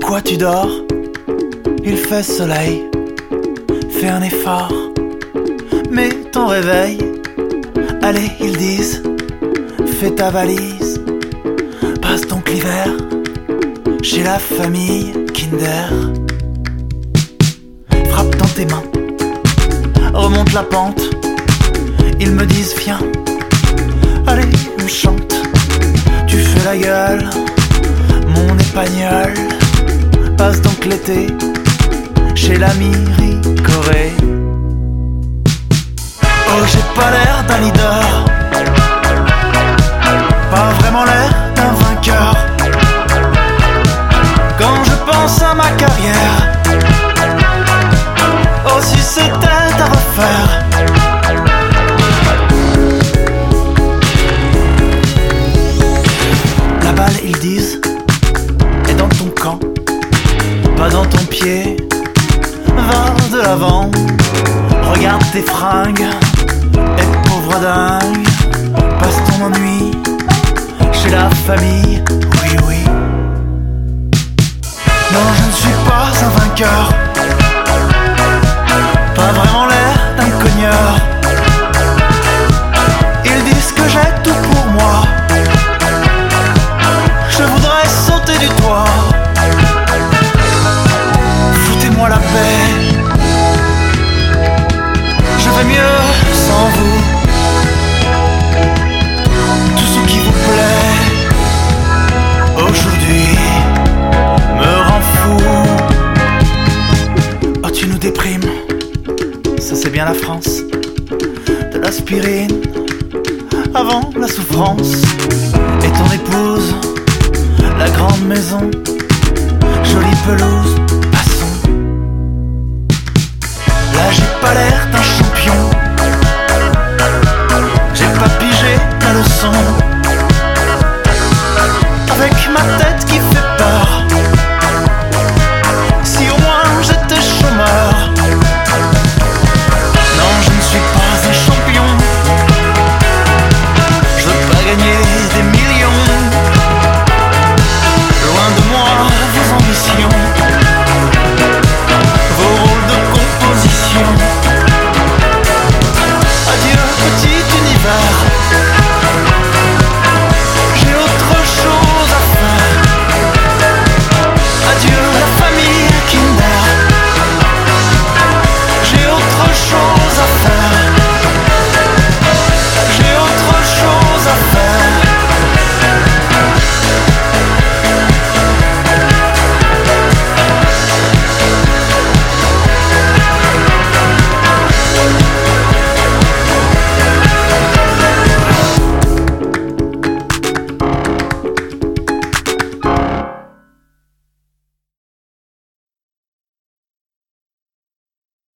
Pourquoi tu dors? Il fait soleil, fais un effort, mets ton réveil. Allez, ils disent, fais ta valise, passe donc l'hiver chez la famille Kinder. Frappe dans tes mains, remonte la pente. Ils me disent viens, allez, on chante. Tu fais la gueule, mon épagnol. Passe donc l'été chez l'ami Ricoré. Oh, j'ai pas l'air d'un leader, pas vraiment l'air d'un vainqueur. Quand je pense à ma carrière, oh si c'était à refaire. La balle, ils disent, est dans ton camp, pas dans ton pied. Va de l'avant, regarde tes fringues, et pauvre dingue, passe ton ennui chez la famille, oui oui. Non, je ne suis pas un vainqueur, pas vraiment l'air d'un cogneur. Ils disent que j'ai tout pour moi, je voudrais sauter du toit. Foutez-moi la paix, je vais mieux sans vous. Tout ce qui vous plaît aujourd'hui me rend fou. Oh, tu nous déprimes, ça c'est bien la France. De l'aspirine avant la souffrance. Et ton épouse, la grande maison, jolie pelouse, passons. Là j'ai pas l'air d'un champion, j'ai pas pigé ta leçon. Avec ma tête qui